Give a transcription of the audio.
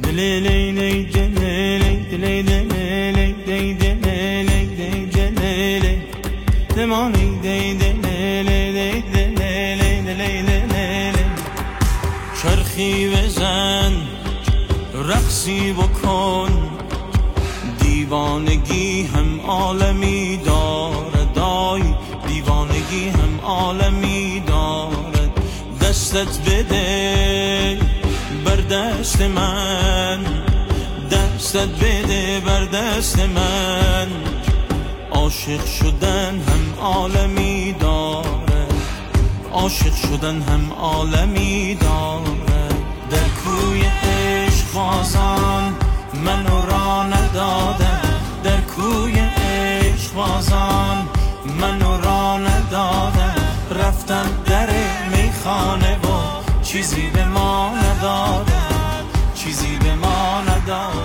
چرخی بزن رقصی بکن، دیوانگی هم عالمی دارد، دای دیوانگی هم عالمی دارد. دستت بده بر دست من، دستت بده بر دست من. عاشق شدن هم عالمی دارد، عاشق شدن هم عالمی دارد. در کوی عشق بازان منو را ندادن، در کوی عشق بازان منو را ندادن. رفتن در میخانه و چیزی به ما ندادن، چیزی به ما ندادن.